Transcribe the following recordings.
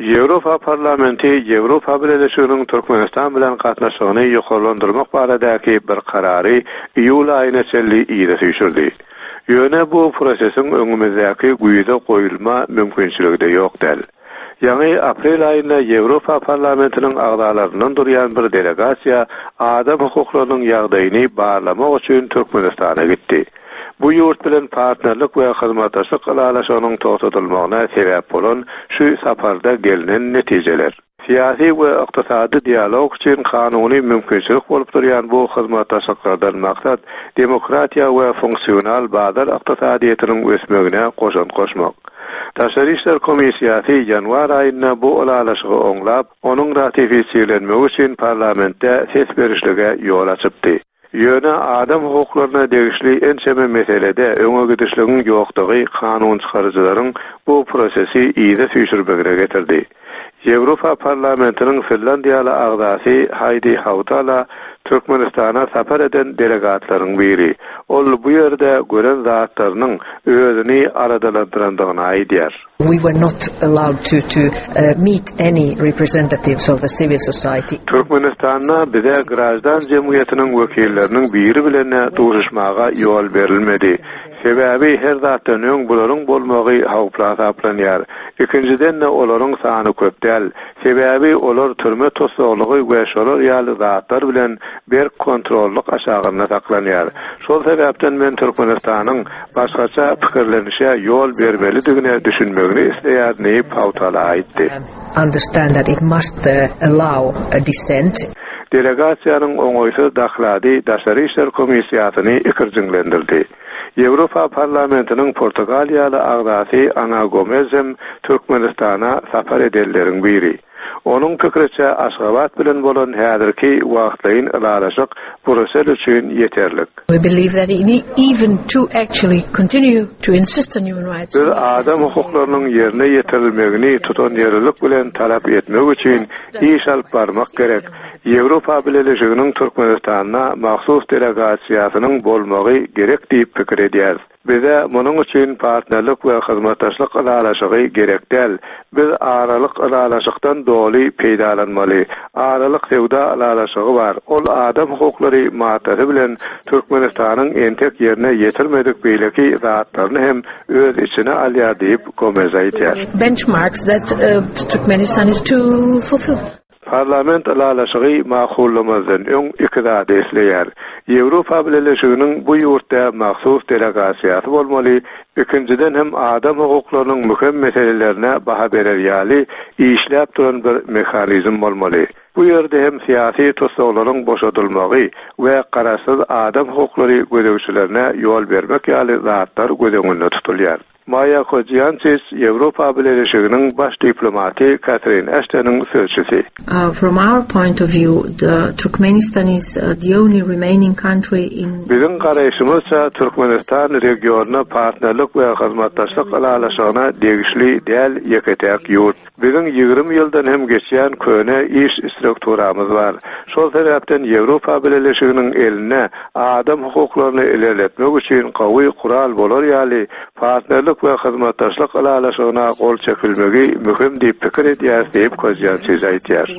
Ýewropa Parlamenti Ýewropa Birleşiginiň Türkmenistan bilen gatnaşygyny ýokarlandyrmak baradaky bir karary iýul aýyna çelli ýyda süýşürdi. Ýöne bu prosesiň öňümizdäki güýde goýulma mümkinçiligi de ýok däl. Ýani aprel aýynda Ýewropa Parlamentiniň agdalaryndan durýan bir delegasiýa adam hukuklarynyň ýagdaýyny barlamak üçin Türkmenistana gitdi. Bu ýurt bilen partnerlik we hyzmatdaşlyk alalaşygynyň toxtatylmagyna sebäp bolan şu saparda gelinen netijeler. Siyasi we ykdysady dialog üçin kanuny mümkinçilik bolup durýan bu hyzmatdaşlyklardan maksat demokratiýa we funksional bazar ykdysadyýetynyň ösmegine goşan goşmak. Taşary işler komisiýasy ýanwar aýynda bu alalaşygy oňlap, onuň ratifisiýelenmegi üçin parlamentde ses berişlige ýol açypdy. Ýöne adam hukuklaryna degişli ençeme meselede öňe gidişligiň ýokdugy kanun çykarjylaryň bu prosesi ýyda süýşürmegine getirdi. Ýewropa Parlamentiniň Finlandiýaly agdasy Heidi Hautala Türkmenistana sapar eden delegatlaryň biri. Ol bu ýerde gören zatlarynyň özüni aradalandyrandygyny aýdýar. We were not allowed to meet any representatives of the civil society. Türkmenistan'a bize grajdan jemgyýetiniň wekilleriniň biri bilen duruşmaga ýol berilmedi. Sebäbi her zatdan öň bularyň bolmagy hawplanýar. İkinciden de olaryň sany köp däl. Sebäbi olar türme tosaglygy we şolar ýaly zatlar bilen bir kontrollyk aşagyna saklanýar. Şol sebäpden men Türkmenistanyň başgaça pikirlenişe ýol bermelidigine düşünmegini isleýärni Hautala aýtdy. Understand that it must allow a dissent. Delegasiýanyň oňoýsuz dahlady Daşary işler komisiýasyny ikirjiňlendirdi. Ýewropa Parlamentiniň Portugaliýaly agdasy Ana Gomezem Türkmenistana sapar edenleriň biri. Onuň pikiriçe Aşgabat bilen bolan häzirki wagtlaryň alalaşyk Brüssel üçin ýeterlik. We believe that even to actually continue to insist on human rights. Biz adam hukuklarynyň ýerine ýetirilmegini tutan ýerlik bilen talap etmek üçin iş alyp barmak gerek. Ýewropa Birleşiginiň Türkmenistana mahsus delegasiýasynyň bolmagy gerek diýip pikir edýär. Bize munyň üçin partnerlik we hyzmatdaşlyk alalaşygy gerek däl. Biz aralyk alalaşykdan doly peýdalanmaly. Aralyk sewda alalaşygy bar. Ol adam hukuklary maýaty bilen Türkmenistanyň entek ýerine ýetirmedik beýleki zatlaryny hem öz içine alýar diýip Gomez aýtýar. Benchmarks that Turkmenistan is to fulfill. Parlament alalaşygy makullamazdan öň iki zat esleýär. Ýewropa Birleşiginiň bu ýurtda mahsus delegasiýasy bolmaly. Ikinciden hem adam hukuklarynyň mühim meselelerine baha berer ýaly işläp duran bir mehanizm bolmaly. Bu ýerde hem syýasy tosaklaryň boşadylmagy we garaşsyz adam hukuklary gödegçilerine ýol bermek ýaly zatlar gödeginde tutulýar. Maya Kojiantis, Ýewropa Birleşiginiň baş diplomaty Catherine Ashton'yň sözçüsi. From our point of view, the Turkmenistan is the only remaining country in. Bizim garaýşymyzça Türkmenistan regionuna partnerlik we hyzmatdaşlyk alalaşygyna degişli däl ýeketäk ýurt. Bizim 20 ýyldan hem geçýän köne iş strukturamyz bar. Şol sebäpden Ýewropa Birleşiginiň eline adam hukuklaryny ilerletmek üçin gawy kural bolar ýaly partnerlik we hyzmatdaşlyk alalaşygyna gol çekilmegi mühim diýip pikir edýär diýip Kojiantis aýtýar.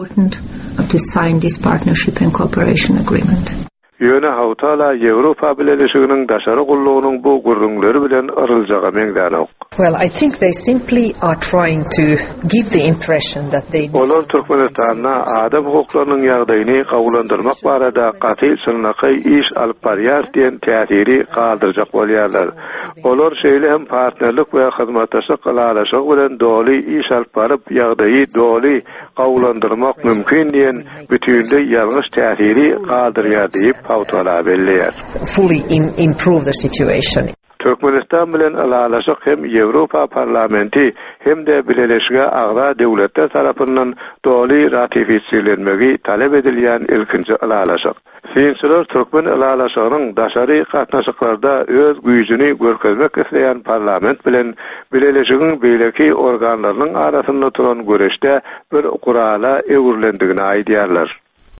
To sign this partnership and cooperation agreement. Ýöne Hautala Ýewropa Birleşiginiň daşary gullugynyň bu gurrunlary bilen aryljaga meňdänok. Well, I think they simply are trying to give the impression that they. Olar Türkmenistana adam hukuklarynyň ýagdaýyny gawulandyrmak barada gaty sırnaky iş alyp barýar diýen täsiri galdyrjak bolýarlar. Olar şeýle hem partnerlik we hyzmatdaşlyk alalaşygy bilen doly iş alyp baryp ýagdaýy doly gawulandyrmak mümkin diýen bütünde ýalňyş täsiri galdyrýar diýip Hautala belleýär. Fully improve the situation. Türkmenistan bilen alalaşyk hem Ýewropa Parlamenti hem de Birleşige Agda döwletler tarapyndan doly ratifisiýelenmegi talep edilýän ilkinji alalaşyk. Synçylar Türkmen alalaşygynyň daşary gatnaşyklarda öz güýjüni görkezmek isleýän parlament bilen Birleşigiň beýleki organlarynyň arasynda turan göreşde bir kurala öwürlendigini aýdýarlar.